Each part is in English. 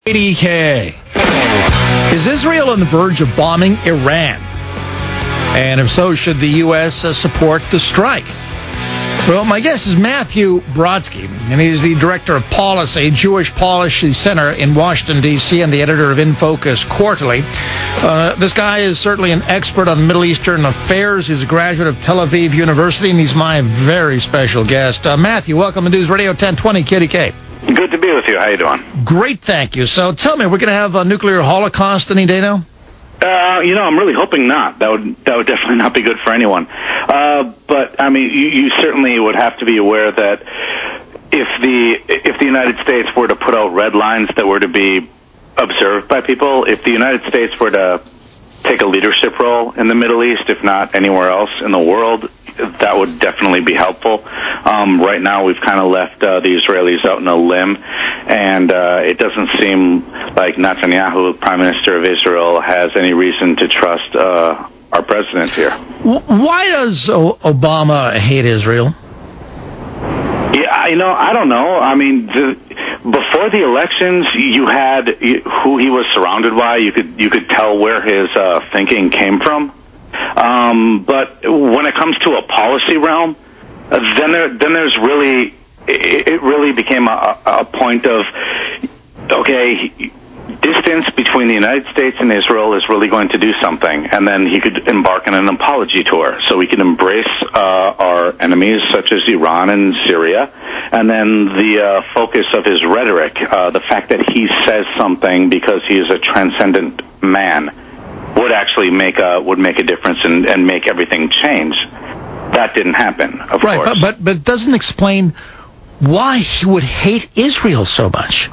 80K. Is Israel on the verge of bombing Iran? And if so, should the U.S. support the strike? Well, my guest is Matthew Brodsky, and he's the Director of Policy, Jewish Policy Center in Washington, D.C., and the editor of In Focus Quarterly. This guy is certainly an expert on Middle Eastern affairs. He's a graduate of Tel Aviv University, and he's my very special guest. Matthew, welcome to News Radio 1020 KDK. Good to be with you. How you doing? Great, thank you. So tell me, we're going to have a nuclear holocaust any day now? I'm really hoping not. That would definitely not be good for anyone. But I mean, you certainly would have to be aware that if the United States were to put out red lines that were to be observed by people, if the United States were to take a leadership role in the Middle East, if not anywhere else in the world, that would definitely be helpful. Right now, we've kind of left the Israelis out in a limb, and it doesn't seem like Netanyahu, Prime Minister of Israel, has any reason to trust our president here. Why does Obama hate Israel? Yeah, I don't know. I mean, before the elections, you had who he was surrounded by. You could tell where his thinking came from. But when it comes to a policy realm, then there's really, it really became a point of, okay, distance between the United States and Israel is really going to do something, and then he could embark on an apology tour, so we can embrace our enemies such as Iran and Syria, and then the focus of his rhetoric, the fact that he says something because he is a transcendent man, would actually make a difference and make everything change. That didn't happen, of course. Right, but it doesn't explain why he would hate Israel so much.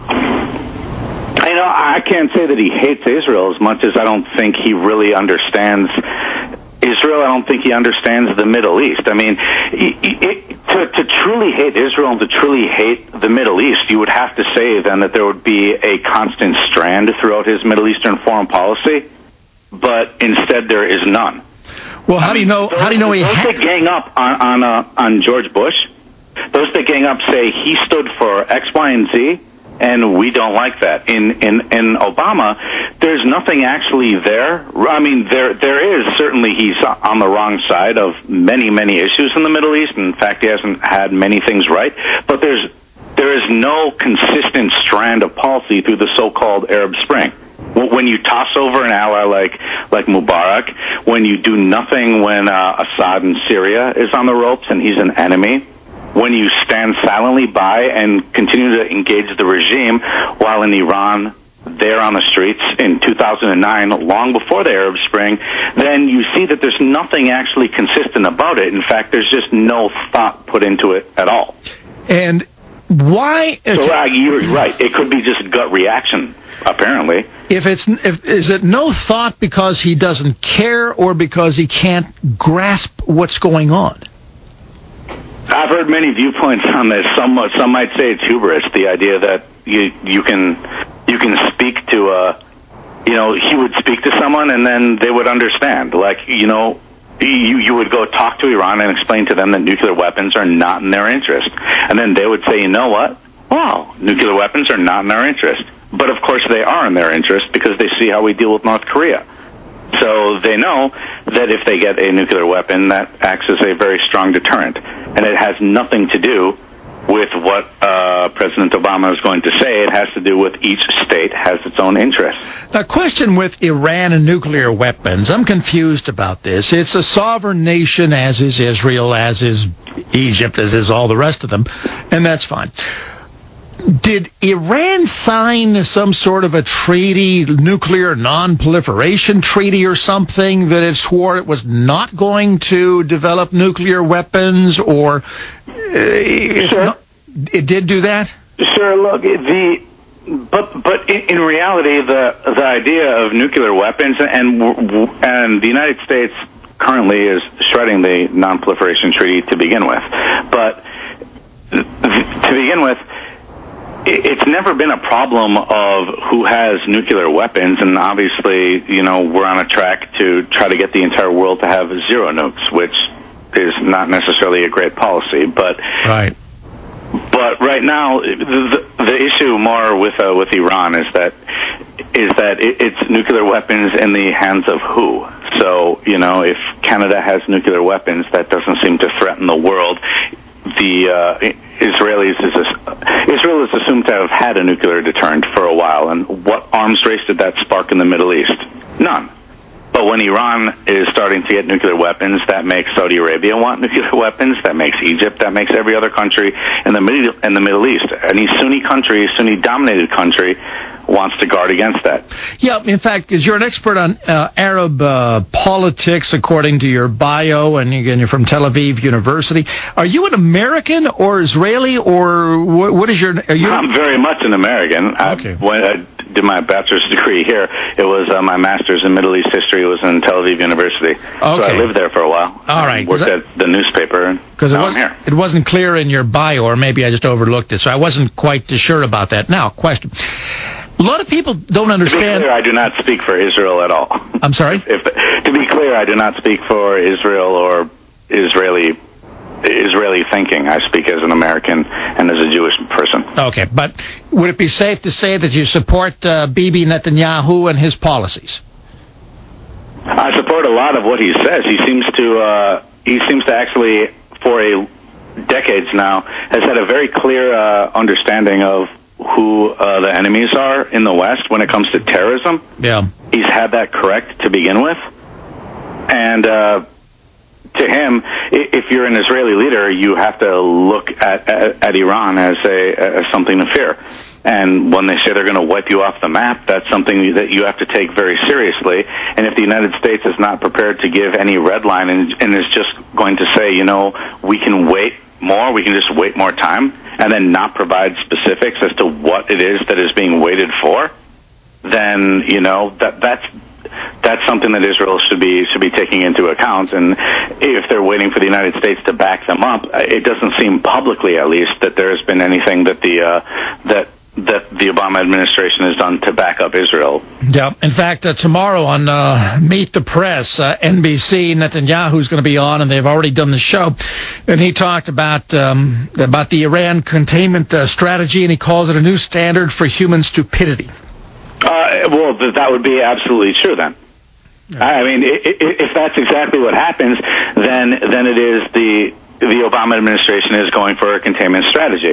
I can't say that he hates Israel as much as I don't think he really understands Israel. I don't think he understands the Middle East. I mean, to truly hate Israel and to truly hate the Middle East, you would have to say then that there would be a constant strand throughout his Middle Eastern foreign policy. But instead, there is none. Well, how do you know he those that gang up on George Bush, those that gang up say he stood for X, Y, and Z, and we don't like that. In Obama, there's nothing actually there. I mean, there is certainly, he's on the wrong side of many issues in the Middle East. In fact, he hasn't had many things right. But there is no consistent strand of policy through the so-called Arab Spring. When you toss over an ally like Mubarak, when you do nothing when Assad in Syria is on the ropes and he's an enemy, when you stand silently by and continue to engage the regime while in Iran they're on the streets in 2009, long before the Arab Spring, then you see that there's nothing actually consistent about it. In fact, there's just no thought put into it at all. And why? So you're right. It could be just gut reaction, apparently. Is it no thought because he doesn't care or because he can't grasp what's going on? I've heard many viewpoints on this. Some might say it's hubris, the idea that you can speak to he would speak to someone and then they would understand. Like, you would go talk to Iran and explain to them that nuclear weapons are not in their interest. And then they would say, you know what? Wow, nuclear weapons are not in our interest. But of course they are in their interest because they see how we deal with North Korea. So they know that if they get a nuclear weapon, that acts as a very strong deterrent. And it has nothing to do with what President Obama is going to say. It has to do with each state has its own interests. Now, question with Iran and nuclear weapons. I'm confused about this. It's a sovereign nation, as is Israel, as is Egypt, as is all the rest of them, and that's fine. Did Iran sign some sort of a treaty, nuclear non-proliferation treaty or something, that it swore it was not going to develop nuclear weapons, or sure. It did do that? Sure. Look, but in reality, the idea of nuclear weapons and the United States currently is shredding the non-proliferation treaty to begin with. But to begin with, it's never been a problem of who has nuclear weapons, and obviously, we're on a track to try to get the entire world to have zero nukes, which is not necessarily a great policy. But right. But right now, the issue more with Iran is that it's nuclear weapons in the hands of who? So, if Canada has nuclear weapons, that doesn't seem to threaten the world. Israel is assumed to have had a nuclear deterrent for a while, and what arms race did that spark in the Middle East? None. But when Iran is starting to get nuclear weapons, that makes Saudi Arabia want nuclear weapons. That makes Egypt. That makes every other country in the Middle East. Any Sunni-dominated country wants to guard against that. Yeah, in fact, because you're an expert on Arab politics, according to your bio, and again, you're from Tel Aviv University. Are you an American or Israeli, or what is your... I'm very much an American. Okay. When I did my bachelor's degree here, it was my master's in Middle East history. It was in Tel Aviv University. Okay. So I lived there for a while. All right. Worked at the newspaper, and now I'm here. It wasn't clear in your bio, or maybe I just overlooked it, so I wasn't quite sure about that. Now, question. A lot of people don't understand... To be clear, I do not speak for Israel at all. I'm sorry? To be clear, I do not speak for Israel or Israeli thinking. I speak as an American and as a Jewish person. Okay, but would it be safe to say that you support Bibi Netanyahu and his policies? I support a lot of what he says. He seems to actually, for decades now, has had a very clear understanding of who the enemies are in the West when it comes to terrorism. Yeah. He's had that correct to begin with. And to him, if you're an Israeli leader, you have to look at Iran as something to fear. And when they say they're going to wipe you off the map, that's something that you have to take very seriously. And if the United States is not prepared to give any red line and is just going to say, we can wait more, we can just wait more time, and then not provide specifics as to what it is that is being waited for, then that's something that Israel should be taking into account. And if they're waiting for the United States to back them up, it doesn't seem publicly, at least, that there has been anything that the Obama administration has done to back up Israel. Yeah. In fact, tomorrow on Meet the Press, NBC, Netanyahu's going to be on, and they've already done the show. And he talked about the Iran containment strategy, and he calls it a new standard for human stupidity. Well, that would be absolutely true then. Yeah. I mean, if that's exactly what happens, then it is the Obama administration is going for a containment strategy.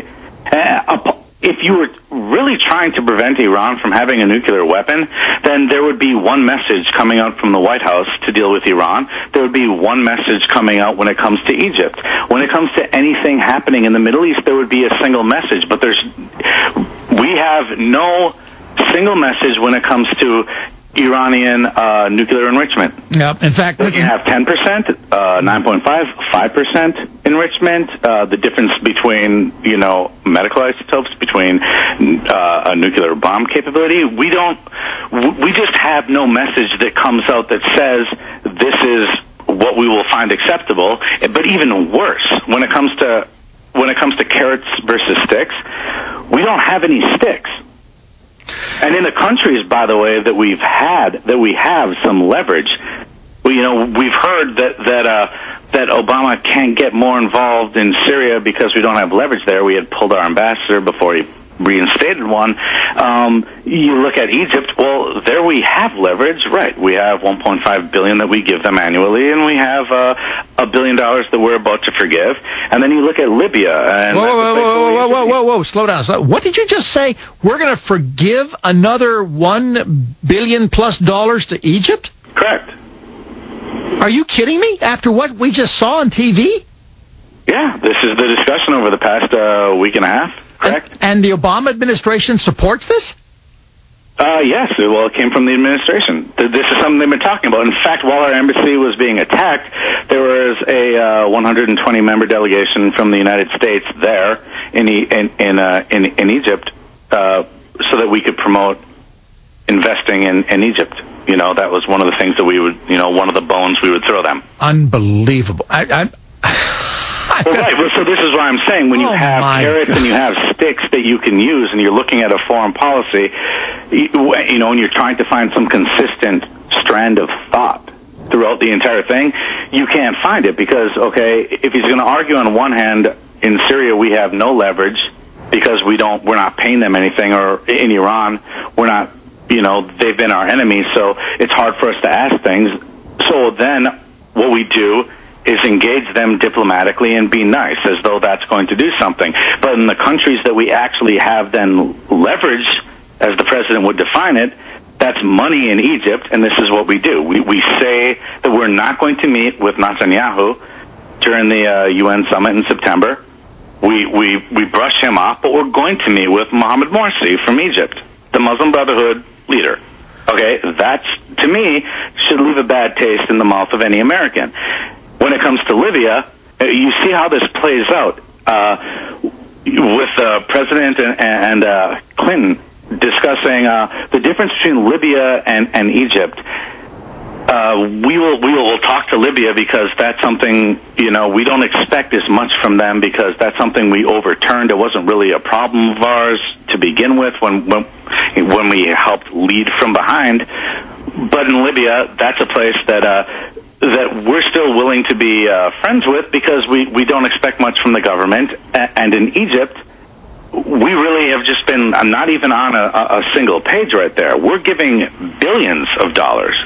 If you were really trying to prevent Iran from having a nuclear weapon, then there would be one message coming out from the White House to deal with Iran. There would be one message coming out when it comes to Egypt. When it comes to anything happening in the Middle East, there would be a single message. But we have no single message when it comes to Iranian nuclear enrichment. Yeah, in fact, we can have 10%, 9.5%, 5% enrichment. The difference between medical isotopes, between a nuclear bomb capability. We just have no message that comes out that says this is what we will find acceptable. But even worse, when it comes to carrots versus sticks, we don't have any sticks. And in the countries, by the way, that we have some leverage. We've heard that Obama can't get more involved in Syria because we don't have leverage there. We had pulled our ambassador before he reinstated one. You look at Egypt. Well, there we have leverage, right? We have $1.5 billion that we give them annually, and we have $1 billion that we're about to forgive. And then you look at Libya. And whoa! Slow down. What did you just say? We're going to forgive another $1 billion plus to Egypt? Correct. Are you kidding me? After what we just saw on TV? Yeah, this is the discussion over the past week and a half. Correct. And the Obama administration supports this? Yes. Well, it came from the administration. This is something they've been talking about. In fact, while our embassy was being attacked, there was a 120-member delegation from the United States there in Egypt, so that we could promote investing in Egypt. That was one of the things that we would, one of the bones we would throw them. Unbelievable. Well, right. Well, so this is what I'm saying. When you have carrots and you have sticks that you can use, and you're looking at a foreign policy, and you're trying to find some consistent strand of thought throughout the entire thing, you can't find it because, okay, if he's going to argue on one hand in Syria we have no leverage because we're not paying them anything, or in Iran we're not, they've been our enemies, so it's hard for us to ask things. So then what we do is engage them diplomatically and be nice, as though that's going to do something. But in the countries that we actually have then leverage, as the president would define it, that's money in Egypt, and this is what we do. We say that we're not going to meet with Netanyahu during the UN summit in September. We brush him off, but we're going to meet with Mohamed Morsi from Egypt, the Muslim Brotherhood leader. Okay, that's, to me, should leave a bad taste in the mouth of any American. When it comes to Libya, you see how this plays out with the president and Clinton discussing the difference between Libya and Egypt. We will talk to Libya because that's something, we don't expect as much from them because that's something we overturned. It wasn't really a problem of ours to begin with when we helped lead from behind. But in Libya, that's a place that we're still willing to be friends with because we don't expect much from the government. And in Egypt, we really have just been not even on a single page right there. We're giving billions of dollars,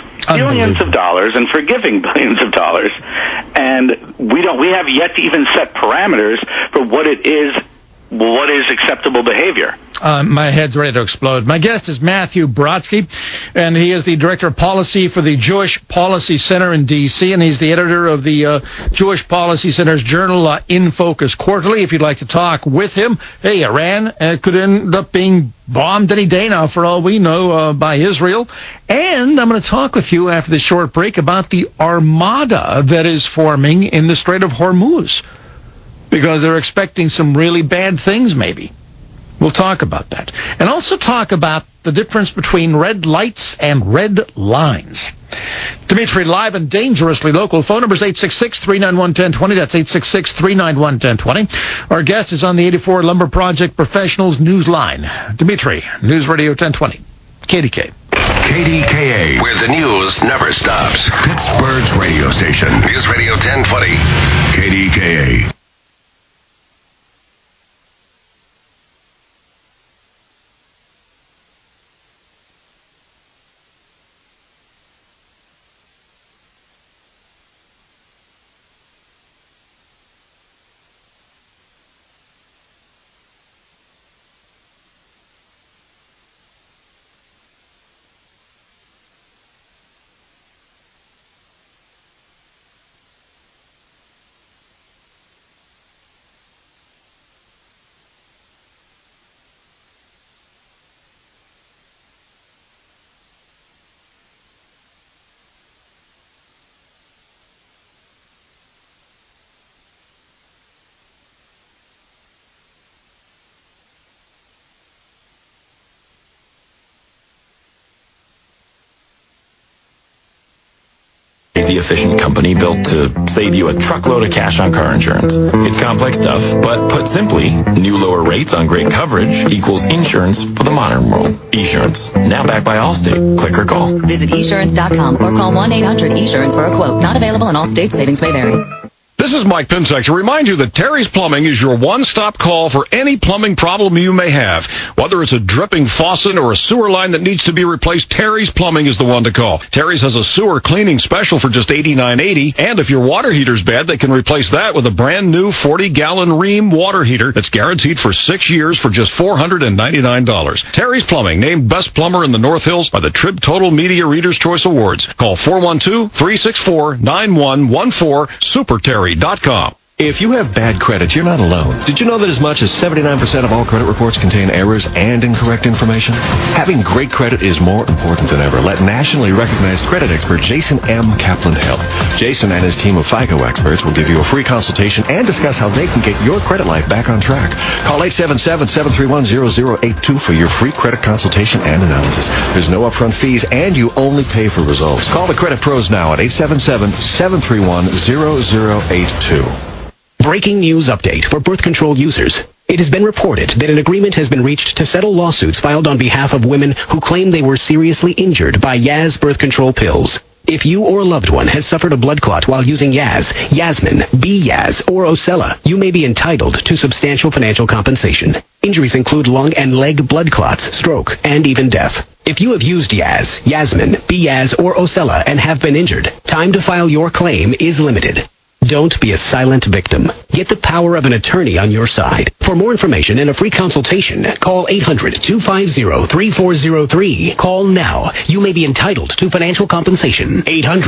and forgiving billions of dollars, and we have yet to even set parameters for what is acceptable behavior. My head's ready to explode. My guest is Matthew Brodsky, and he is the Director of Policy for the Jewish Policy Center in D.C., and he's the editor of the Jewish Policy Center's journal, In Focus Quarterly. If you'd like to talk with him, hey, Iran could end up being bombed any day now, for all we know, by Israel. And I'm going to talk with you after this short break about the armada that is forming in the Strait of Hormuz, because they're expecting some really bad things, maybe. We'll talk about that. And also talk about the difference between red lights and red lines. Dimitri, live and dangerously local. Phone number is 866-391-1020. That's 866-391-1020. Our guest is on the 84 Lumber Project Professionals Newsline. Dimitri, News Radio 1020. KDK. KDKA, where the news never stops. Pittsburgh's radio station. News Radio 1020. KDKA. Easy, efficient company built to save you a truckload of cash on car insurance. It's complex stuff, but put simply, new lower rates on great coverage equals insurance for the modern world. Esurance, now backed by Allstate. Click or call. Visit esurance.com or call 1-800-ESURANCE for a quote. Not available in all states. Savings may vary. This is Mike Pinsack to remind you that Terry's Plumbing is your one-stop call for any plumbing problem you may have. Whether it's a dripping faucet or a sewer line that needs to be replaced, Terry's Plumbing is the one to call. Terry's has a sewer cleaning special for just $89.80, and if your water heater's bad, they can replace that with a brand new 40-gallon Rheem water heater that's guaranteed for 6 years for just $499. Terry's Plumbing, named Best Plumber in the North Hills by the Trib Total Media Reader's Choice Awards. Call 412-364-9114, SuperTerry.com. If you have bad credit, you're not alone. Did you know that as much as 79% of all credit reports contain errors and incorrect information? Having great credit is more important than ever. Let nationally recognized credit expert Jason M. Kaplan help. Jason and his team of FICO experts will give you a free consultation and discuss how they can get your credit life back on track. Call 877-731-0082 for your free credit consultation and analysis. There's no upfront fees, and you only pay for results. Call the credit pros now at 877-731-0082. Breaking news update for birth control users. It has been reported that an agreement has been reached to settle lawsuits filed on behalf of women who claim they were seriously injured by Yaz birth control pills. If you or a loved one has suffered a blood clot while using Yaz, Yasmin, B-Yaz, or Ocella, you may be entitled to substantial financial compensation. Injuries include lung and leg blood clots, stroke, and even death. If you have used Yaz, Yasmin, B-Yaz, or Ocella and have been injured, time to file your claim is limited. Don't be a silent victim. Get the power of an attorney on your side. For more information and a free consultation, call 800-250-3403. Call now. You may be entitled to financial compensation.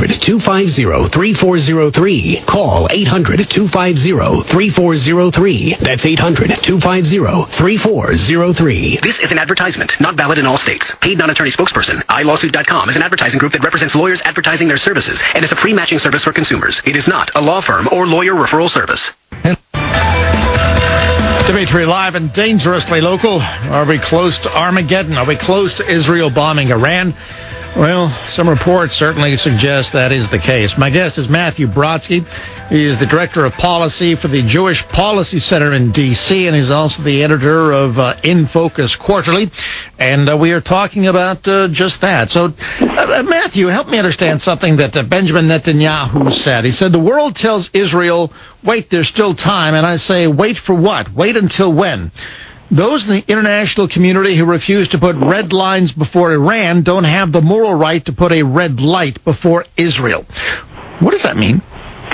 800-250-3403. Call 800-250-3403. That's 800-250-3403. This is an advertisement, not valid in all states. Paid non-attorney spokesperson. iLawsuit.com is an advertising group that represents lawyers advertising their services and is a free matching service for consumers. It is not a law firm or lawyer referral service. Dimitri, live and dangerously local. Are we close to Armageddon? Are we close to Israel bombing Iran? Well, some reports certainly suggest that is the case. My guest is Matthew Brodsky. He is the Director of Policy for the Jewish Policy Center in D.C., and he's also the editor of In Focus Quarterly. And we are talking about just that. So, Matthew, help me understand something that Benjamin Netanyahu said. He said, the world tells Israel, wait, there's still time. And I say, wait for what? Wait until when? Those in the international community who refuse to put red lines before Iran don't have the moral right to put a red light before Israel. What does that mean?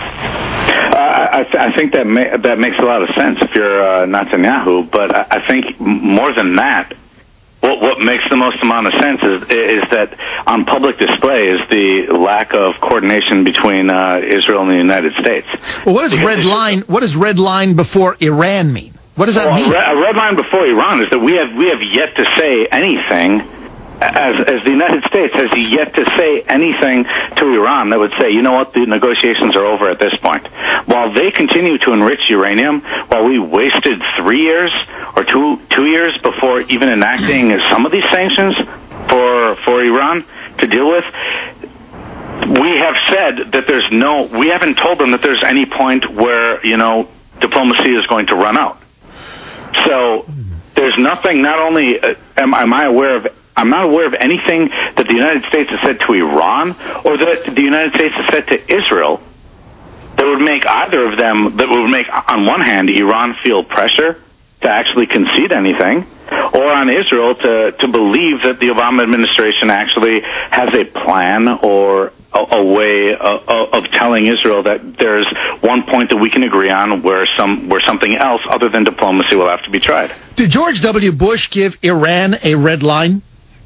I think that makes a lot of sense if you're Netanyahu, but I think more than that, what makes the most amount of sense is that on public display is the lack of coordination between Israel and the United States. Well, what does red line before Iran mean? What does that mean? A red line before Iran is that we have yet to say anything, as the United States has yet to say anything to Iran that would say, you know what, the negotiations are over at this point. While they continue to enrich uranium, while we wasted 3 years or two years before even enacting some of these sanctions for Iran to deal with, we have said that we haven't told them that there's any point where, diplomacy is going to run out. So there's nothing. Not only I'm not aware of anything that the United States has said to Iran or that the United States has said to Israel that would make either of them, that would make, on one hand, Iran feel pressure to actually concede anything, or on Israel to believe that the Obama administration actually has a plan or a way of telling Israel that there's one point that we can agree on where something else other than diplomacy will have to be tried. Did George W. Bush give Iran a red line?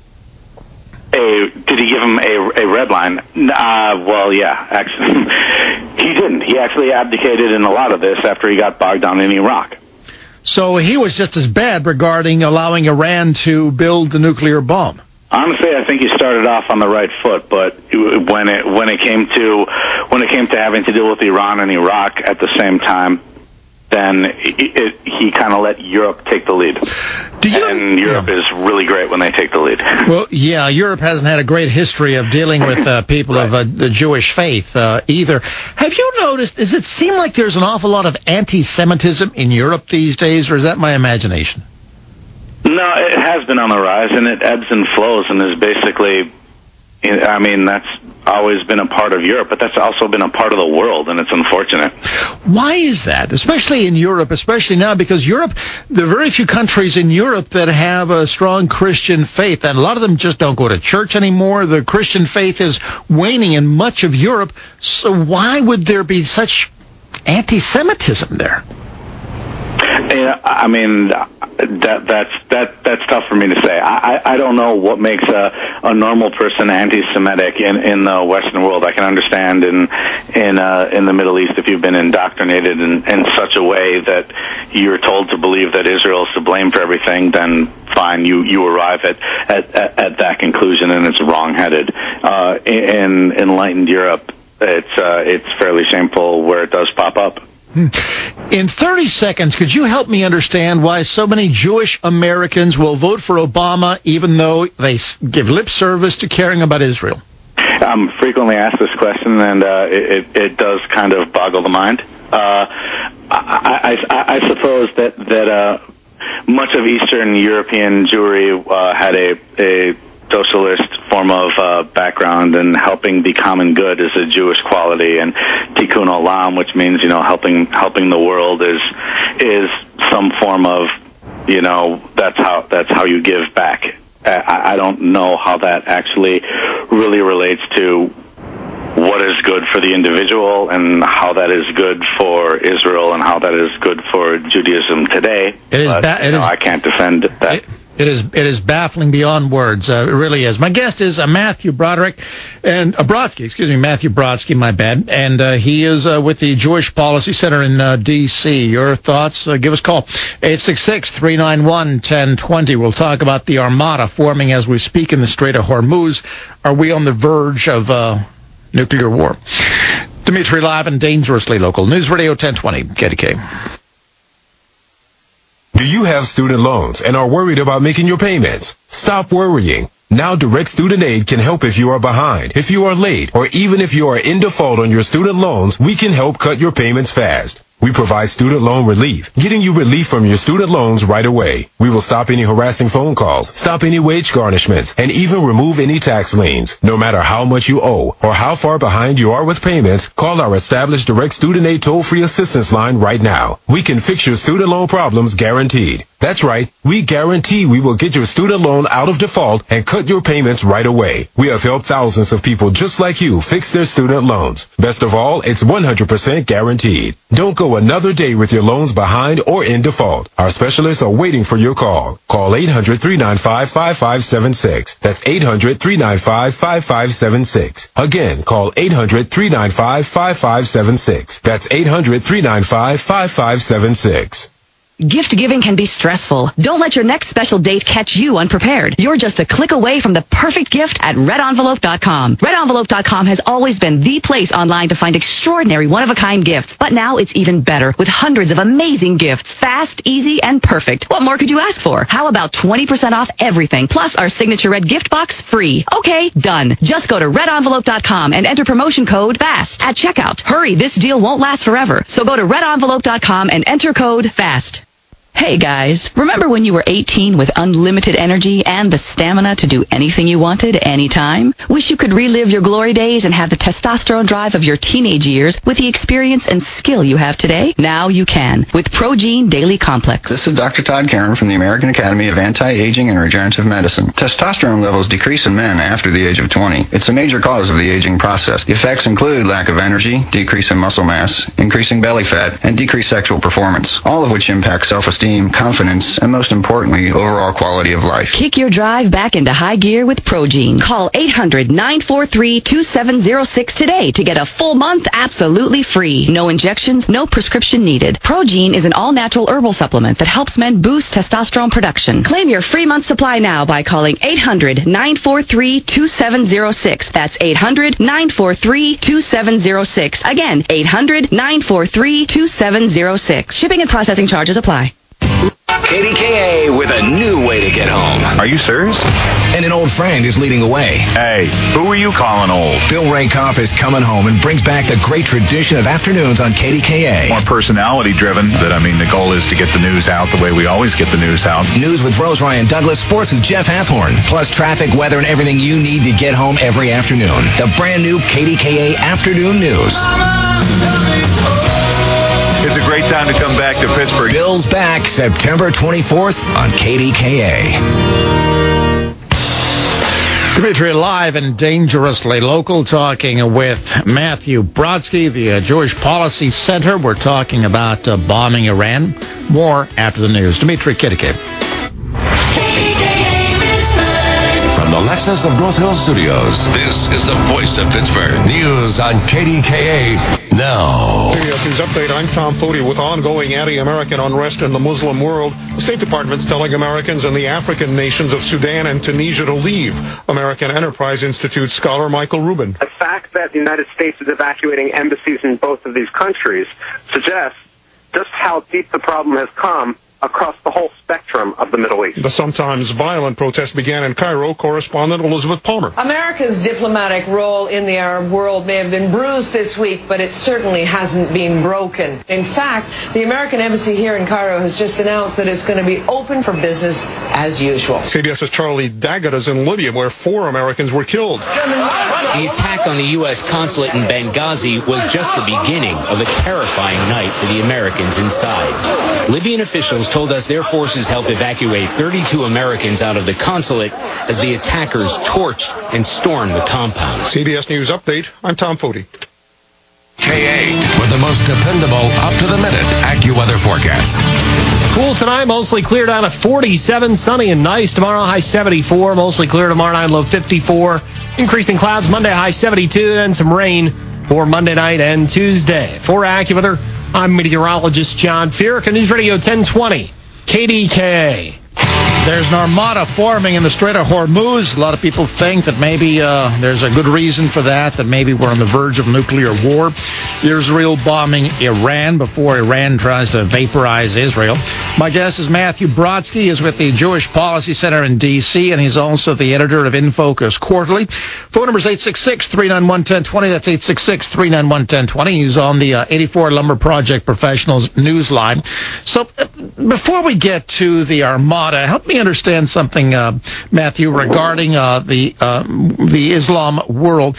Did he give him a red line? Well, yeah, actually, he didn't. He actually abdicated in a lot of this after he got bogged down in Iraq. So he was just as bad regarding allowing Iran to build the nuclear bomb. Honestly, I think he started off on the right foot, but when it came to having to deal with Iran and Iraq at the same time, then he kind of let Europe take the lead. And Europe is really great when they take the lead. Well, yeah, Europe hasn't had a great history of dealing with people of the Jewish faith either. Have you noticed, does it seem like there's an awful lot of anti-Semitism in Europe these days, or is that my imagination? No, it has been on the rise, and it ebbs and flows, and is basically, I mean, that's always been a part of Europe, but that's also been a part of the world, and it's unfortunate. Why is that, especially in Europe, especially now, because Europe, there are very few countries in Europe that have a strong Christian faith, and a lot of them just don't go to church anymore. The Christian faith is waning in much of Europe, so why would there be such anti-Semitism there? Yeah, I mean, that's tough for me to say. I don't know what makes a normal person anti-Semitic in the Western world. I can understand in the Middle East, if you've been indoctrinated in such a way that you're told to believe that Israel is to blame for everything, then fine, you arrive at that conclusion, and it's wrong-headed. In enlightened Europe, it's fairly shameful where it does pop up. In 30 seconds, could you help me understand why so many Jewish Americans will vote for Obama even though they give lip service to caring about Israel? I'm frequently asked this question, and it does kind of boggle the mind. I suppose that much of Eastern European Jewry had a socialist form of background, and helping the common good is a Jewish quality, and tikkun olam, which means, helping the world, is some form of, that's how you give back. I don't know how that actually really relates to what is good for the individual and how that is good for Israel and how that is good for Judaism today. I can't defend that. It is baffling beyond words. It really is. My guest is Matthew Brodsky, Matthew Brodsky, my bad. And he is with the Jewish Policy Center in D.C. Your thoughts? Give us a call. 866-391-1020. We'll talk about the Armada forming as we speak in the Strait of Hormuz. Are we on the verge of nuclear war? Dimitri, live and dangerously local. News Radio 1020, KDK. Do you have student loans and are worried about making your payments? Stop worrying. Now Direct Student Aid can help if you are behind, if you are late, or even if you are in default on your student loans. We can help cut your payments fast. We provide student loan relief, getting you relief from your student loans right away. We will stop any harassing phone calls, stop any wage garnishments, and even remove any tax liens. No matter how much you owe or how far behind you are with payments, call our established Direct Student Aid toll-free assistance line right now. We can fix your student loan problems guaranteed. That's right. We guarantee we will get your student loan out of default and cut your payments right away. We have helped thousands of people just like you fix their student loans. Best of all, it's 100% guaranteed. Don't go another day with your loans behind or in default. Our specialists are waiting for your call. Call 800-395-5576. That's 800-395-5576. Again, call 800-395-5576. That's 800-395-5576. Gift giving can be stressful. Don't let your next special date catch you unprepared. You're just a click away from the perfect gift at RedEnvelope.com. RedEnvelope.com has always been the place online to find extraordinary, one-of-a-kind gifts. But now it's even better with hundreds of amazing gifts. Fast, easy, and perfect. What more could you ask for? How about 20% off everything, plus our signature red gift box free? Okay, done. Just go to RedEnvelope.com and enter promotion code FAST at checkout. Hurry, this deal won't last forever. So go to RedEnvelope.com and enter code FAST. Hey guys, remember when you were 18 with unlimited energy and the stamina to do anything you wanted anytime? Wish you could relive your glory days and have the testosterone drive of your teenage years with the experience and skill you have today? Now you can with Progene Daily Complex. This is Dr. Todd Karen from the American Academy of Anti-Aging and Regenerative Medicine. Testosterone levels decrease in men after the age of 20. It's a major cause of the aging process. The effects include lack of energy, decrease in muscle mass, increasing belly fat, and decreased sexual performance, all of which impact self-esteem, confidence, and most importantly, overall quality of life. Kick your drive back into high gear with Progene. Call 800-943-2706 today to get a full month absolutely free. No injections, no prescription needed. Progene is an all-natural herbal supplement that helps men boost testosterone production. Claim your free month supply now by calling 800-943-2706. That's 800-943-2706. Again, 800-943-2706. Shipping and processing charges apply. KDKA with a new way to get home. Are you serious? And an old friend is leading the way. Hey, who are you calling old? Bill Rakoff is coming home and brings back the great tradition of afternoons on KDKA. More personality driven. The goal is to get the news out the way we always get the news out. News with Rose Ryan Douglas, sports with Jeff Hathhorn, plus traffic, weather, and everything you need to get home every afternoon. The brand new KDKA Afternoon News. It's a great time to come back to Pittsburgh. Bill's back September 24th on KDKA. Dimitri, live and dangerously local, talking with Matthew Brodsky, the Jewish Policy Center. We're talking about bombing Iran. More after the news. Dimitri, KDK. From the Lexus of North Hills Studios, this is the voice of Pittsburgh. News on KDKA now. News update. I'm Tom Foti. With ongoing anti-American unrest in the Muslim world, the State Department's telling Americans in the African nations of Sudan and Tunisia to leave. American Enterprise Institute scholar Michael Rubin. The fact that the United States is evacuating embassies in both of these countries suggests just how deep the problem has come across the whole spectrum of the Middle East. The sometimes violent protest began in Cairo. Correspondent Elizabeth Palmer. America's diplomatic role in the Arab world may have been bruised this week, but it certainly hasn't been broken. In fact, the American embassy here in Cairo has just announced that it's going to be open for business as usual. CBS's Charlie Daggett is in Libya, where 4 Americans were killed. The attack on the U.S. consulate in Benghazi was just the beginning of a terrifying night for the Americans inside. Libyan officials told us their forces helped evacuate 32 Americans out of the consulate as the attackers torched and stormed the compound. CBS News Update, I'm Tom Foti. KA with the most dependable, up-to-the-minute AccuWeather forecast. Cool tonight, mostly clear down to 47, sunny and nice. Tomorrow, high 74, mostly clear tomorrow night, low 54. Increasing clouds Monday, high 72, and some rain for Monday night and Tuesday. For AccuWeather, I'm meteorologist John Fierica, News Radio 1020, KDKA. There's an armada forming in the Strait of Hormuz. A lot of people think that maybe there's a good reason for that maybe we're on the verge of nuclear war. Israel bombing Iran before Iran tries to vaporize Israel. My guest is Matthew Brodsky. He's with the Jewish Policy Center in D.C., and he's also the editor of InFocus Quarterly. Phone number is 866-391-1020. That's 866-391-1020. He's on the 84 Lumber Project Professionals news line. So before we get to the armada, help me understand something, Matthew, regarding the Islam world.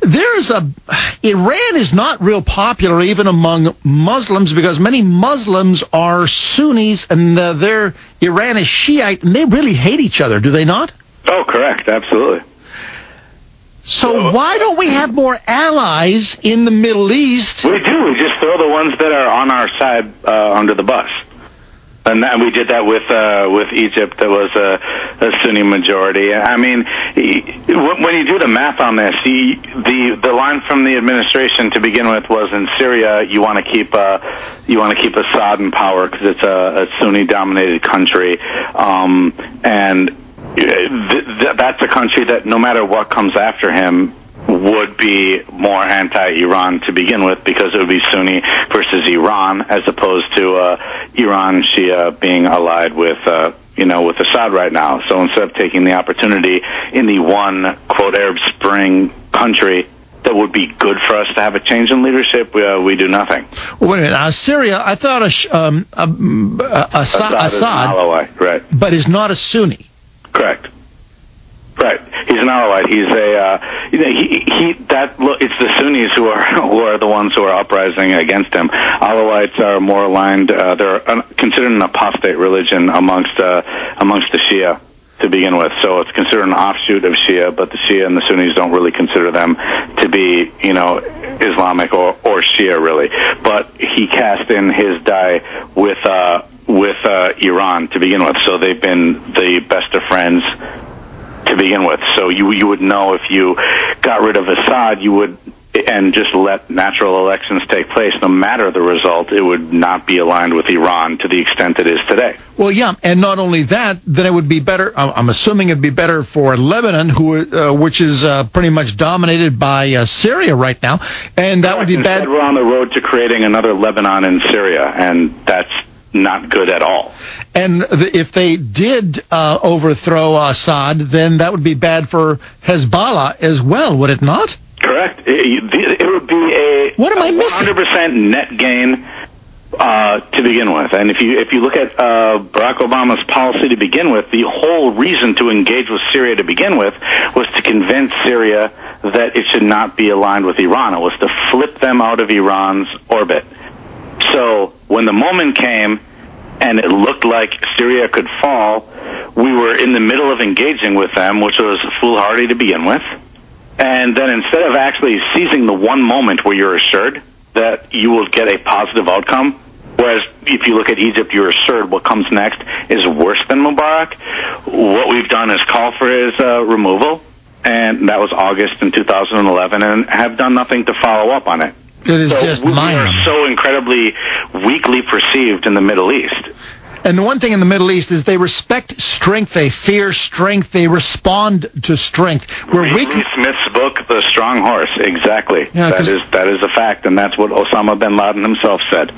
Iran is not real popular even among Muslims because many Muslims are Sunnis and Iran is Shiite, and they really hate each other, do they not? Oh, correct, absolutely. So why don't we have more allies in the Middle East? We do. We just throw the ones that are on our side under the bus. And we did that with Egypt. That was a Sunni majority. I mean, when you do the math on this, the line from the administration to begin with was in Syria. You want to keep Assad in power because it's a Sunni-dominated country, and that's a country that no matter what comes after him would be more anti-Iran to begin with because it would be Sunni versus Iran as opposed to Iran Shia being allied with Assad right now. So instead of taking the opportunity in the one, quote, Arab Spring country that would be good for us to have a change in leadership, we do nothing. Well, wait a minute. Syria, I thought Assad is an Alawite, right? But is not a Sunni. Correct. Right, he's an Alawite. He's it's the Sunnis who are the ones who are uprising against him. Alawites are more aligned. They're considered an apostate religion amongst the Shia to begin with. So it's considered an offshoot of Shia, but the Shia and the Sunnis don't really consider them to be, Islamic or Shia really. But he cast in his die with Iran to begin with. So they've been the best of friends to begin with. So you would know if you got rid of Assad, and just let natural elections take place, no matter the result, it would not be aligned with Iran to the extent it is today. Well, yeah, and not only that, then it would be better, I'm assuming it'd be better for Lebanon, which is pretty much dominated by Syria right now, and that would be bad. Instead, we're on the road to creating another Lebanon in Syria, and that's not good at all. And if they did overthrow Assad, then that would be bad for Hezbollah as well, would it not? Correct. It would be a 100% net gain to begin with. And if you look at Barack Obama's policy to begin with, the whole reason to engage with Syria to begin with was to convince Syria that it should not be aligned with Iran. It was to flip them out of Iran's orbit. So when the moment came and it looked like Syria could fall, we were in the middle of engaging with them, which was foolhardy to begin with. And then instead of actually seizing the one moment where you're assured that you will get a positive outcome, whereas if you look at Egypt, you're assured what comes next is worse than Mubarak, what we've done is call for his removal, and that was August in 2011, and have done nothing to follow up on it. It is just minor. We are so incredibly weakly perceived in the Middle East. And the one thing in the Middle East is they respect strength, they fear strength, they respond to strength. Read Lee Smith's book, The Strong Horse, exactly. Yeah, that is a fact, and that's what Osama bin Laden himself said.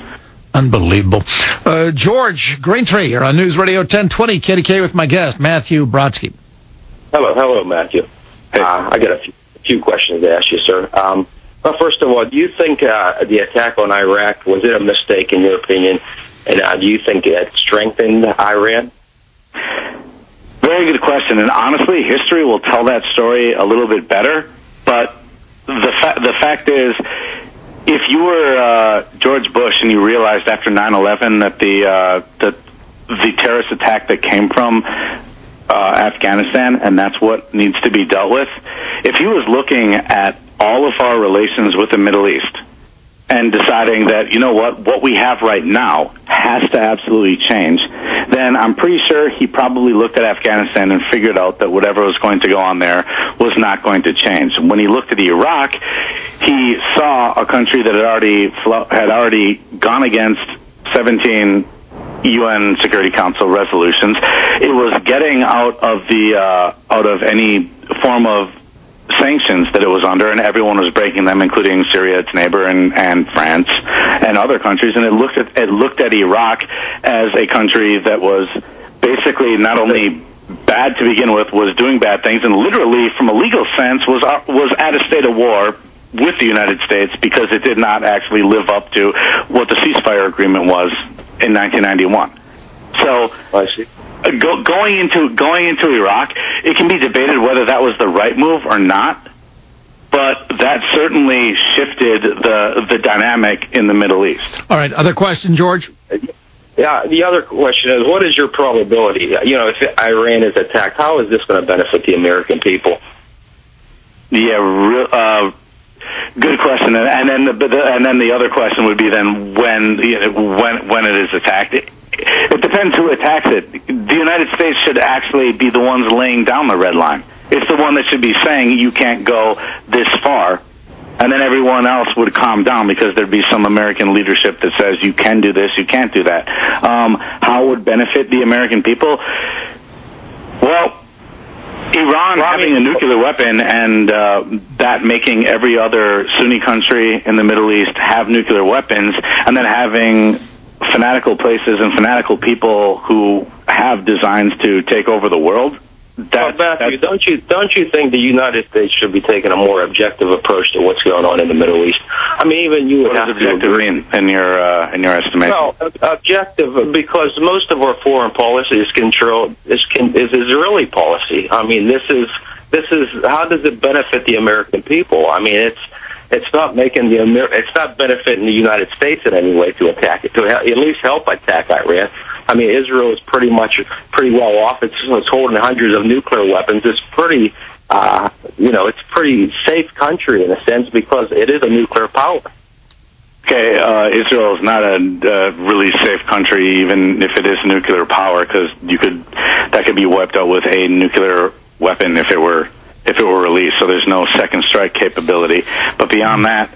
Unbelievable. George Greentree, you're on News Radio 1020 KDK with my guest, Matthew Brodsky. Hello, Matthew. I got a few questions to ask you, sir. Well, first of all, do you think the attack on Iraq, was it a mistake in your opinion? And do you think it strengthened Iran? Very good question. And honestly, history will tell that story a little bit better. But the fact is, if you were George Bush and you realized after 9/11 that the terrorist attack that came from Afghanistan, and that's what needs to be dealt with, if he was looking at all of our relations with the Middle East and deciding that, you know what we have right now has to absolutely change, then I'm pretty sure he probably looked at Afghanistan and figured out that whatever was going to go on there was not going to change. When he looked at Iraq, he saw a country that had already gone against 17 UN Security Council resolutions. It was getting out of any form of sanctions that it was under, and everyone was breaking them, including Syria, its neighbor, and France and other countries. And it looked at Iraq as a country that was basically not only bad to begin with, was doing bad things, and literally, from a legal sense, was at a state of war with the United States because it did not actually live up to what the ceasefire agreement was in 1991. So, I see. Going into Iraq, it can be debated whether that was the right move or not, but that certainly shifted the dynamic in the Middle East. All right, other question, George? Yeah, the other question is, what is your probability? If Iran is attacked, how is this going to benefit the American people? Yeah, good question. And then the other question would be then when it is attacked. It depends who attacks it. The United States should actually be the ones laying down the red line. It's the one that should be saying you can't go this far, and then everyone else would calm down because there'd be some American leadership that says you can do this, you can't do that. How it would benefit the American people? Well, Iran having a nuclear weapon and that making every other Sunni country in the Middle East have nuclear weapons, and then having fanatical places and fanatical people who have designs to take over the world. Matthew, don't you think the United States should be taking a more objective approach to what's going on in the Middle East? I mean, even you would have to objective in your estimation. Well, objective because most of our foreign policy is Israeli policy. I mean, this is how does it benefit the American people? I mean, it's not it's not benefiting the United States in any way to attack it, to at least help attack Iran. I mean, Israel is pretty well off. It's holding hundreds of nuclear weapons. It's pretty, it's pretty safe country in a sense because it is a nuclear power. Okay, Israel is not a really safe country, even if it is nuclear power, because that could be wiped out with a nuclear weapon if it were released. So there's no second strike capability. But beyond that,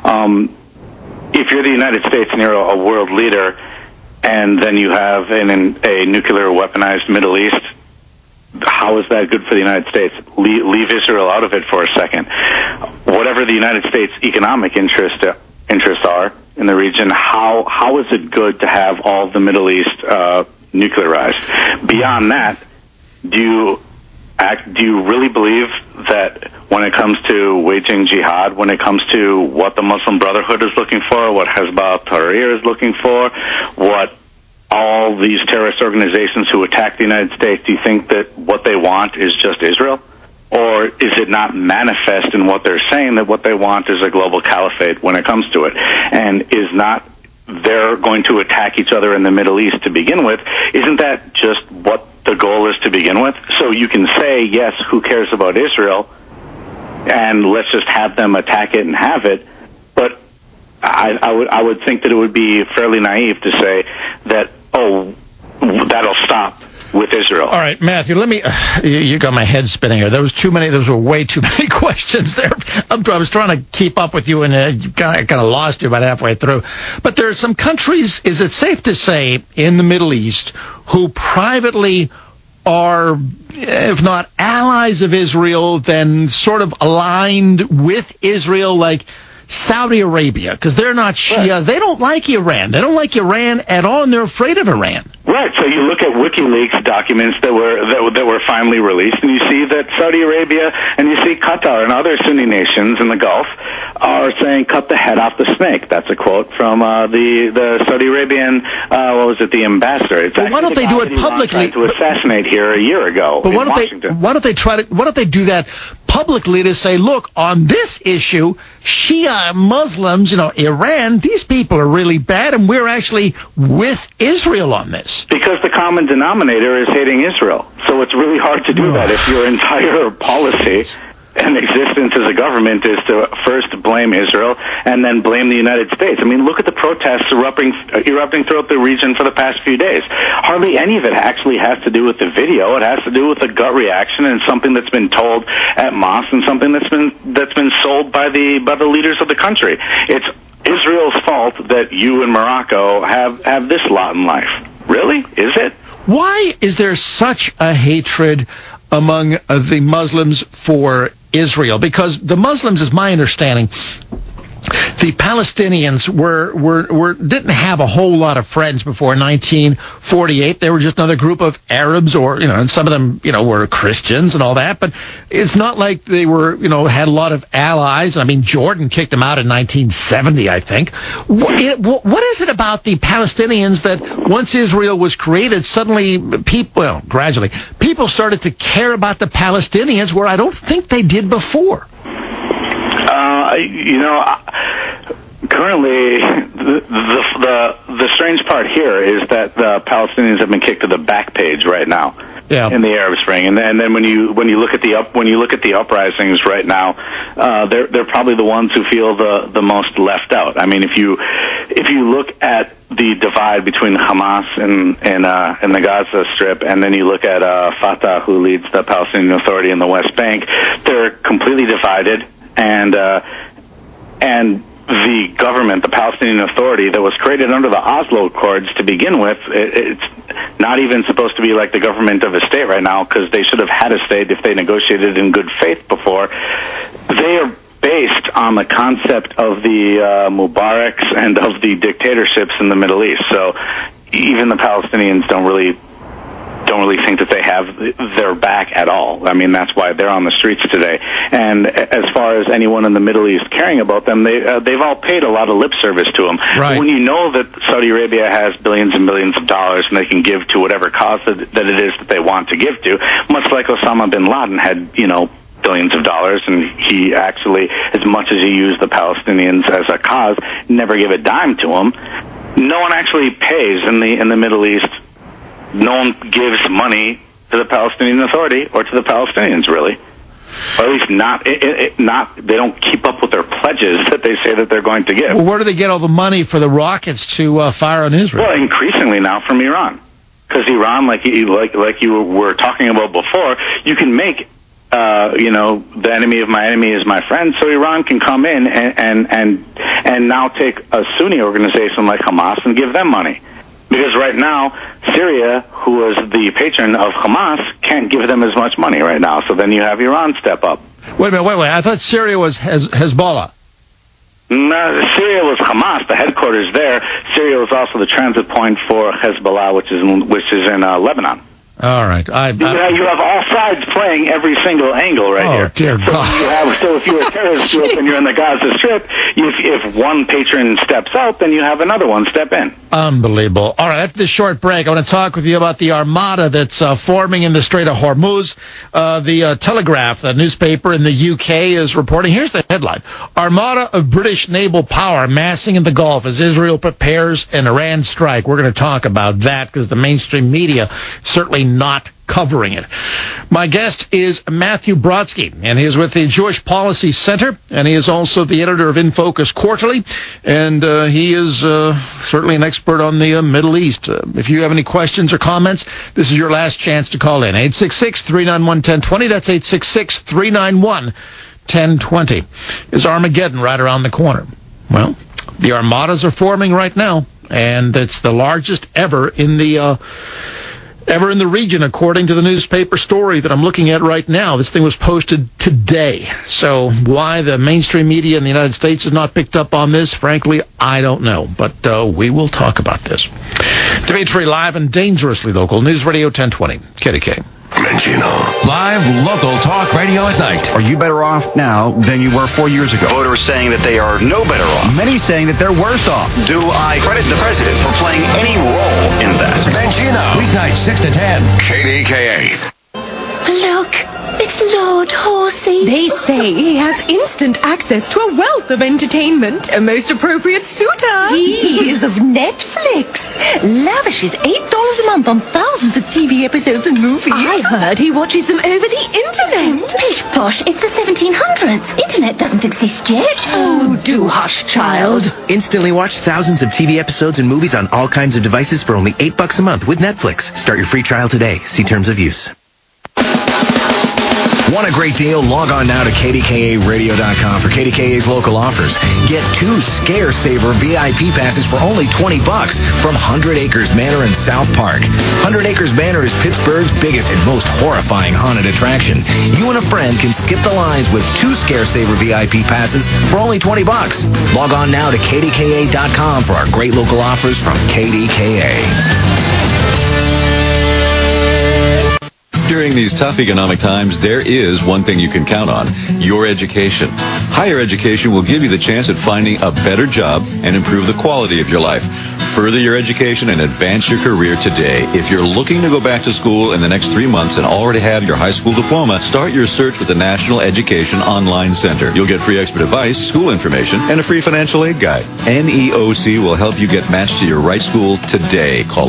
if you're the United States and you're a world leader, and then you have a nuclear weaponized Middle East, how is that good for the United States? Leave Israel out of it for a second. Whatever the United States' economic interests are in the region, how is it good to have all of the Middle East nuclearized? Beyond that, do you really believe that when it comes to waging jihad, when it comes to what the Muslim Brotherhood is looking for, what Hezbollah Tahrir is looking for, what all these terrorist organizations who attack the United States, do you think that what they want is just Israel? Or is it not manifest in what they're saying that what they want is a global caliphate when it comes to it? And is not they're going to attack each other in the Middle East to begin with? Isn't that just what the goal is to begin with? So you can say, yes, who cares about Israel, and let's just have them attack it and have it. But I would think that it would be fairly naive to say that, that'll stop with Israel. All right, Matthew, you got my head spinning here. Those were way too many questions there. I was trying to keep up with you, and I kind of lost you about halfway through. But there are some countries, is it safe to say, in the Middle East, who privately are, if not allies of Israel, then sort of aligned with Israel, like Saudi Arabia, because they're not Shia. Right. They don't like Iran. They don't like Iran at all, and they're afraid of Iran. Right. So you look at WikiLeaks documents that were finally released, and you see that Saudi Arabia and you see Qatar and other Sunni nations in the Gulf are saying, "Cut the head off the snake." That's a quote from the Saudi Arabian, the ambassador. It's why don't they do it publicly? Tried to assassinate here a year ago in Washington. Why don't they do that publicly to say, look, on this issue, Shia Muslims, Iran, these people are really bad, and we're actually with Israel on this. Because the common denominator is hating Israel. So it's really hard to do that if your entire policy and existence as a government is to first blame Israel and then blame the United States. I mean, look at the protests erupting throughout the region for the past few days. Hardly any of it actually has to do with the video. It has to do with the gut reaction and something that's been told at mosques and something that's been sold by the leaders of the country. It's Israel's fault that you and Morocco have this lot in life. Really? Is it? Why is there such a hatred among the Muslims for Israel? Because the Muslims, is my understanding, the Palestinians didn't have a whole lot of friends before 1948. They were just another group of Arabs, and some of them, were Christians and all that. But it's not like they were, had a lot of allies. I mean, Jordan kicked them out in 1970, I think. What is it about the Palestinians that once Israel was created, suddenly gradually, people started to care about the Palestinians where I don't think they did before? Currently, the strange part here is that the Palestinians have been kicked to the back page right now in the Arab Spring, and then when you look at the uprisings right now, they're probably the ones who feel the most left out. I mean, if you look at the divide between Hamas and the Gaza Strip, and then you look at Fatah, who leads the Palestinian Authority in the West Bank, they're completely divided. And the government, the Palestinian Authority that was created under the Oslo Accords to begin with, it's not even supposed to be like the government of a state right now, because they should have had a state if they negotiated in good faith before. They are based on the concept of the Mubaraks and of the dictatorships in the Middle East. So even the Palestinians don't really think that they have their back at all. I mean, that's why they're on the streets today. And as far as anyone in the Middle East caring about them, they've all paid a lot of lip service to them. Right. When you know that Saudi Arabia has billions and billions of dollars and they can give to whatever cause that it is that they want to give to, much like Osama bin Laden had, billions of dollars, and he actually, as much as he used the Palestinians as a cause, never gave a dime to them. No one actually pays in the Middle East. No one gives money to the Palestinian Authority or to the Palestinians, really. Or at least not. They don't keep up with their pledges that they say that they're going to give. Well, where do they get all the money for the rockets to fire on Israel? Well, increasingly now from Iran, because Iran, like you were talking about before, you can make the enemy of my enemy is my friend. So Iran can come in and now take a Sunni organization like Hamas and give them money. Because right now, Syria, who is the patron of Hamas, can't give them as much money right now. So then you have Iran step up. Wait a minute. I thought Syria was Hezbollah. No, Syria was Hamas, the headquarters there. Syria was also the transit point for Hezbollah, which is in Lebanon. All right. You have all sides playing every single angle right here. Oh, dear God. So if you're a terrorist group and you're in the Gaza Strip, if one patron steps out, then you have another one step in. Unbelievable. All right, after this short break, I want to talk with you about the armada that's forming in the Strait of Hormuz. The Telegraph, the newspaper in the UK, is reporting. Here's the headline. Armada of British naval power massing in the Gulf as Israel prepares an Iran strike. We're going to talk about that because the mainstream media certainly not covering it. My guest is Matthew Brodsky, and he is with the Jewish Policy Center, and he is also the editor of In Focus Quarterly, and he is certainly an expert on the Middle East. If you have any questions or comments, this is your last chance to call in. 866-391-1020. That's 866-391-1020. Is Armageddon right around the corner? Well, the armadas are forming right now, and it's the largest ever in the ever in the region, according to the newspaper story that I'm looking at right now. This thing was posted today. So why the mainstream media in the United States has not picked up on this, frankly, I don't know. But we will talk about this. Dimitri, live and dangerously local. News Radio 1020, KDK. Mangino. Live local talk radio at night. Are you better off now than you were 4 years ago? Voters saying that they are no better off. Many saying that they're worse off. Do I credit the president for playing any role in that? Mangino. Weeknight 6 to 10. KDKA. Look, it's Lord Horsey. They say he has instant access to a wealth of entertainment. A most appropriate suitor. He is of Netflix. Lavishes $8 a month on thousands of TV episodes and movies. I heard he watches them over the internet. Pish posh, it's the 1700s. Internet doesn't exist yet. Oh, do hush, child. Instantly watch thousands of TV episodes and movies on all kinds of devices for only $8 a month with Netflix. Start your free trial today. See terms of use. Want a great deal? Log on now to KDKARadio.com for KDKA's local offers. Get 2 Scare Saver VIP passes for only $20 from 100 Acres Manor in South Park. 100 Acres Manor is Pittsburgh's biggest and most horrifying haunted attraction. You and a friend can skip the lines with 2 Scare Saver VIP passes for only $20. Log on now to KDKA.com for our great local offers from KDKA. During these tough economic times, there is one thing you can count on: your education. Higher education will give you the chance at finding a better job and improve the quality of your life. Further your education and advance your career today. If you're looking to go back to school in the next 3 months and already have your high school diploma, start your search with the National Education Online Center. You'll get free expert advice, school information, and a free financial aid guide. NEOC will help you get matched to your right school today. Call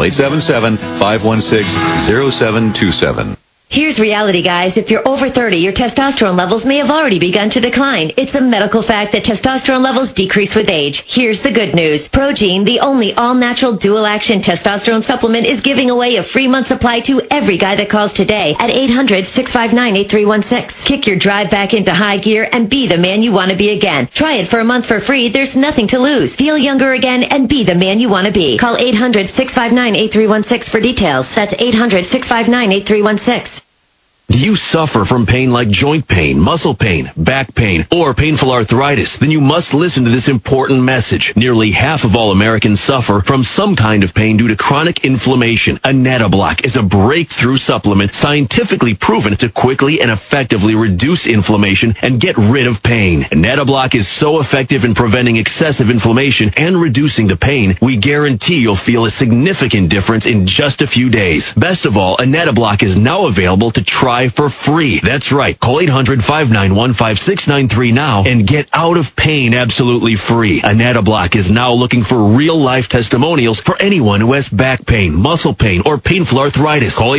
877-516-0727. Here's reality, guys. If you're over 30, your testosterone levels may have already begun to decline. It's a medical fact that testosterone levels decrease with age. Here's the good news. Progene, the only all-natural dual-action testosterone supplement, is giving away a free month supply to every guy that calls today at 800-659-8316. Kick your drive back into high gear and be the man you want to be again. Try it for a month for free. There's nothing to lose. Feel younger again and be the man you want to be. Call 800-659-8316 for details. That's 800-659-8316. Do you suffer from pain like joint pain, muscle pain, back pain, or painful arthritis? Then you must listen to this important message. Nearly half of all Americans suffer from some kind of pain due to chronic inflammation. Anettablock is a breakthrough supplement scientifically proven to quickly and effectively reduce inflammation and get rid of pain. Anettablock is so effective in preventing excessive inflammation and reducing the pain, we guarantee you'll feel a significant difference in just a few days. Best of all, Anettablock is now available to try for free. That's right. Call 800-591-5693 now and get out of pain absolutely free. Anettablock is now looking for real-life testimonials for anyone who has back pain, muscle pain, or painful arthritis. Call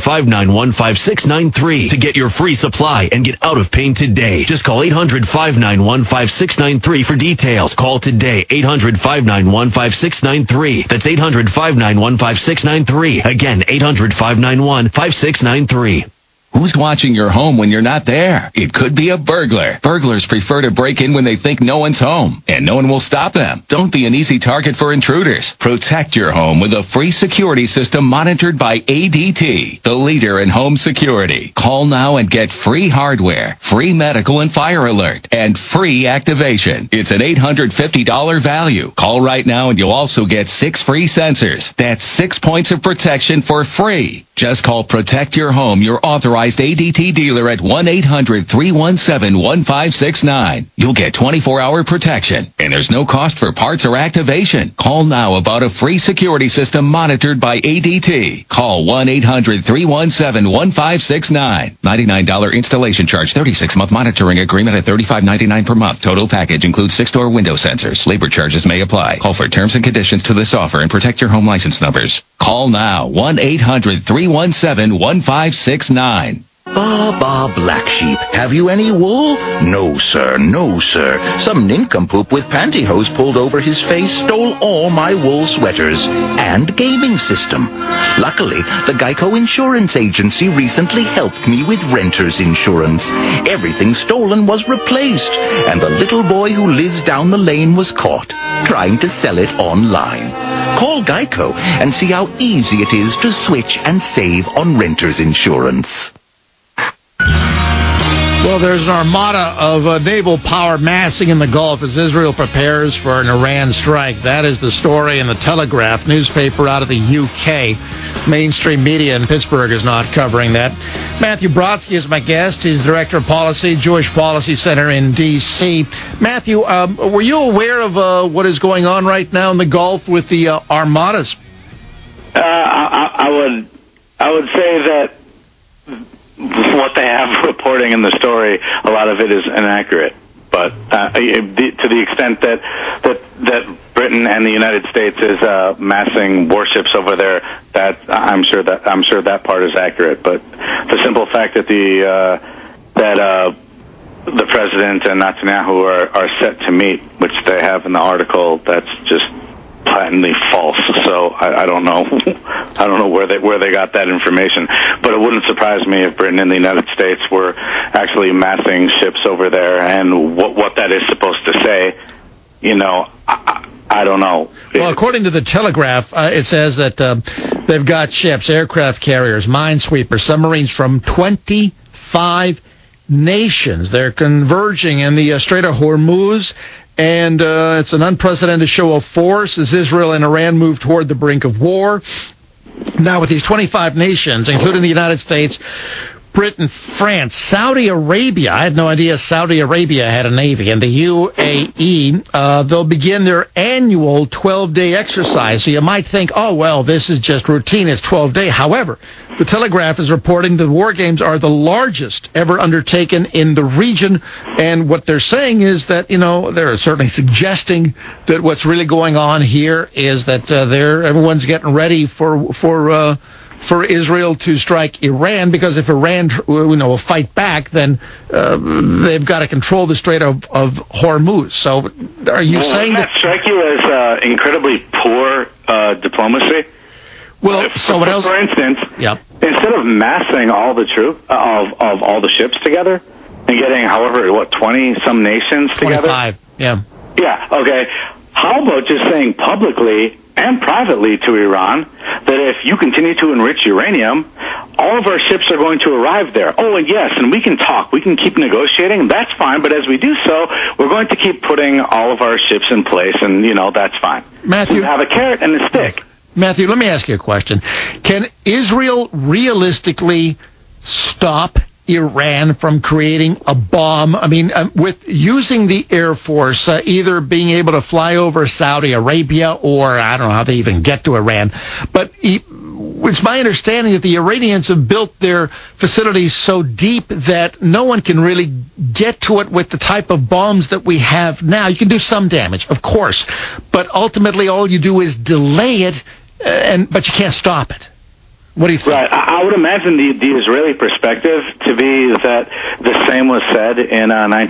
800-591-5693 to get your free supply and get out of pain today. Just call 800-591-5693 for details. Call today. 800-591-5693. That's 800-591-5693. Again, 800-591-5693. Who's watching your home when you're not there? It could be a burglar. Burglars prefer to break in when they think no one's home, and no one will stop them. Don't be an easy target for intruders. Protect your home with a free security system monitored by ADT, the leader in home security. Call now and get free hardware, free medical and fire alert, and free activation. It's an $850 value. Call right now and you'll also get 6 free sensors. That's 6 points of protection for free. Just call Protect Your Home, your authorized ADT dealer at 1-800-317-1569. You'll get 24-hour protection, and there's no cost for parts or activation. Call now about a free security system monitored by ADT. Call 1-800-317-1569. $99 installation charge, 36-month monitoring agreement at $35.99 per month. Total package includes 6-door window sensors. Labor charges may apply. Call for terms and conditions to this offer and protect your home license numbers. Call now, 1-800-317-1569. Ba, black sheep, have you any wool? No, sir, no, sir. Some nincompoop with pantyhose pulled over his face stole all my wool sweaters and gaming system. Luckily, the Geico Insurance Agency recently helped me with renter's insurance. Everything stolen was replaced, and the little boy who lives down the lane was caught trying to sell it online. Call Geico and see how easy it is to switch and save on renter's insurance. Well, there's an armada of naval power massing in the Gulf as Israel prepares for an Iran strike. That is the story in the Telegraph newspaper out of the UK. Mainstream media in Pittsburgh is not covering that. Matthew Brodsky is my guest. He's Director of Policy, Jewish Policy Center in D.C. Matthew, were you aware of what is going on right now in the Gulf with the armadas? I would say that what they have reporting in the story, a lot of it is inaccurate. But to the extent that Britain and the United States is massing warships over there, that I'm sure that part is accurate. But the simple fact that the president and Netanyahu are set to meet, which they have in the article, that's just patently false. So I don't know. I don't know where they got that information. But it wouldn't surprise me if Britain and the United States were actually massing ships over there. And what that is supposed to say, I don't know. Well, according to the Telegraph, it says that they've got ships, aircraft carriers, minesweepers, submarines from 25 nations. They're converging in the Strait of Hormuz. And it's an unprecedented show of force as Israel and Iran move toward the brink of war. Now, with these 25 nations, including the United States, Britain, France, Saudi Arabia, I had no idea Saudi Arabia had a navy, and the UAE, they'll begin their annual 12-day exercise. So you might think, oh, well, this is just routine. It's 12-day. However, the Telegraph is reporting the war games are the largest ever undertaken in the region. And what they're saying is that, they're certainly suggesting that what's really going on here is that everyone's getting ready for Israel to strike Iran, because if Iran will fight back, then they've got to control the Strait of Hormuz. So are you saying that strike you as incredibly poor diplomacy? Well, so what else? For instance, instead of massing all the troops of all the ships together and getting 20-some nations together? 25, yeah. Yeah, okay. How about just saying publicly and privately to Iran that if you continue to enrich uranium, all of our ships are going to arrive there. Oh, and yes, and we can talk. We can keep negotiating. That's fine. But as we do so, we're going to keep putting all of our ships in place, and, that's fine. Matthew, you have a carrot and a stick. Matthew, let me ask you a question. Can Israel realistically stop Iran from creating a bomb? I mean, with using the Air Force, either being able to fly over Saudi Arabia, or I don't know how they even get to Iran, but it's my understanding that the Iranians have built their facilities so deep that no one can really get to it with the type of bombs that we have now. You can do some damage, of course, but ultimately all you do is delay it, but you can't stop it. What do you think? Right. I would imagine the Israeli perspective to be that the same was said in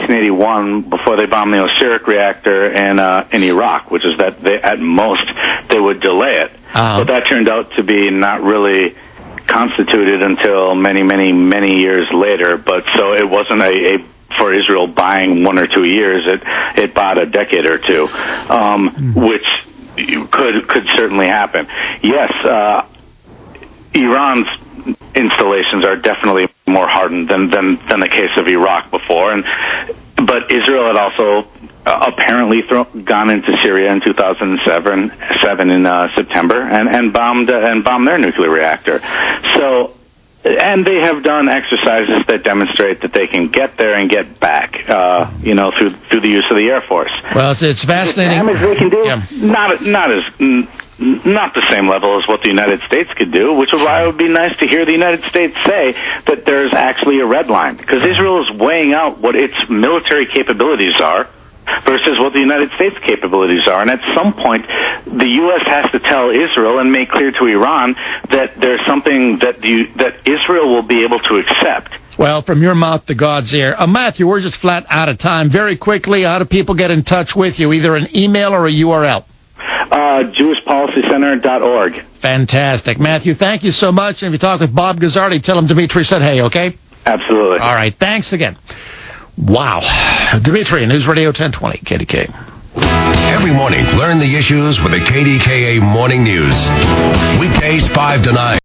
1981 before they bombed the Osirak reactor in Iraq, which is that at most they would delay it. But that turned out to be not really constituted until many, many, many years later. But so it wasn't for Israel buying 1 or 2 years. It bought a decade or two, which could certainly happen. Yes. Iran's installations are definitely more hardened than the case of Iraq before, but Israel had also apparently gone into Syria in 2007 in September and bombed their nuclear reactor. So, and they have done exercises that demonstrate that they can get there and get back, through the use of the Air Force. Well, it's fascinating. The damage they can do, not the same level as what the United States could do, which is why it would be nice to hear the United States say that there's actually a red line, because Israel is weighing out what its military capabilities are versus what the United States capabilities are. And at some point, the U.S. has to tell Israel and make clear to Iran that there's something that Israel will be able to accept. Well, from your mouth to God's ear. Matthew, we're just flat out of time. Very quickly, how do people get in touch with you, either an email or a URL? JewishPolicyCenter.org. Fantastic. Matthew, thank you so much. And if you talk with Bob Gazzardi, tell him Dimitri said hey, okay? Absolutely. All right. Thanks again. Wow. Dimitri, News Radio 1020, KDK. Every morning, learn the issues with the KDKA Morning News. Weekdays 5 to 9.